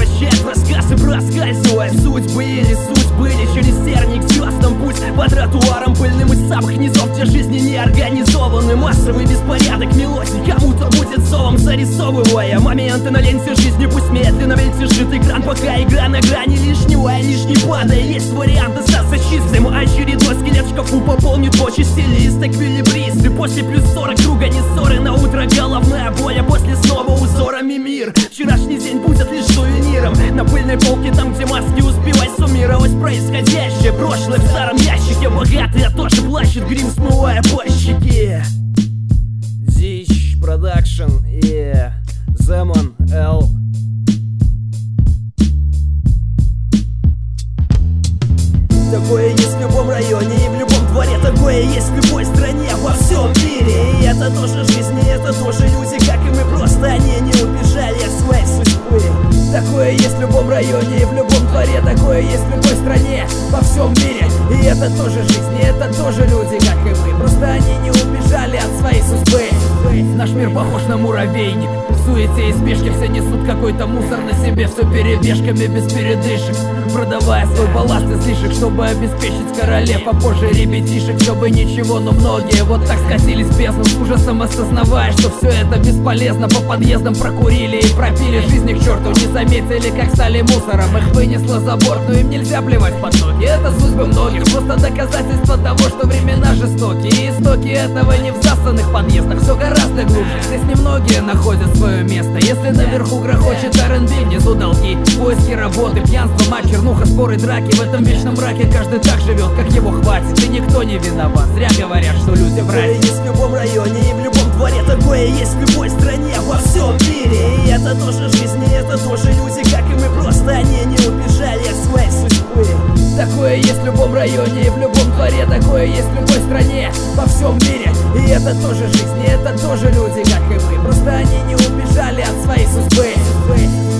превращает в рассказы, проскальзывая судьбы или судьбы, или через терник к звездам путь по тротуарам пыльным из самых низов, где жизни не организованы. Массовый беспорядок мелодий кому-то будет зовом, зарисовывая моменты на ленте жизни. Пусть медленно мельтешит экран, пока игра на грани лишнего, лишний падая. Есть вариант остаться чистым, очередной скелет в шкафу пополнит почести лист эквилибристы. После плюс 40 круга не ссоры, на утро головная боль, а после снова узорами мир. Вчерашний день будет лишь сувениром на пыльной полке, там где маски успевай суммировать происходящее. Прошлое в старом ящике, богатые тоже плачет, грим смывая по щеке. Дичь Продакшн и Земон Л. Такое есть в любом районе и в любом дворе, такое есть в любой стране, во всем мире. И это тоже жизнь, и это тоже люди, как и мы, просто они не убежали от своей судьбы. Такое есть в любом районе и в любом дворе, такое есть в любой стране, во всем мире. И это тоже жизнь, и это тоже люди, как и мы, просто они не убежали от своей судьбы. Наш мир похож на муравейник, в суете и спешке все несут какой-то мусор на себе, все перебежками без передышек, продавая свой балласт излишек, чтобы обеспечить королев, а позже ребятишек. Все бы ничего, но многие вот так скатились в бездну, с ужасом осознавая, что все это бесполезно. По подъездам прокурили и пропили жизни к черту, не заметили, как стали мусором. Их вынесло за борт, но им нельзя плевать под ноги. Это судьбы многих, просто доказательство того, что времена жестоки. И истоки этого не в засанных подъездах, все гораздо глубже. Здесь немногие находят свое место. Если наверху грохочет R&B, внизу долги, поиски работы, пьянство, мать, чернуха, споры, драки. В этом вечном мраке каждый так живет, как его хватит, и никто не виноват. Зря говорят, что люди братья. Такое есть в любом районе и в любом дворе, такое есть в любой стране, во всем мире. И это тоже жизнь, и это тоже люди, как и мы, просто они не убежали от своей судьбы. Такое есть в любом районе и в любом дворе, такое есть в любой стране, во всем мире. И это тоже жизнь, и это тоже люди, как и мы, просто они не убежали от своей судьбы.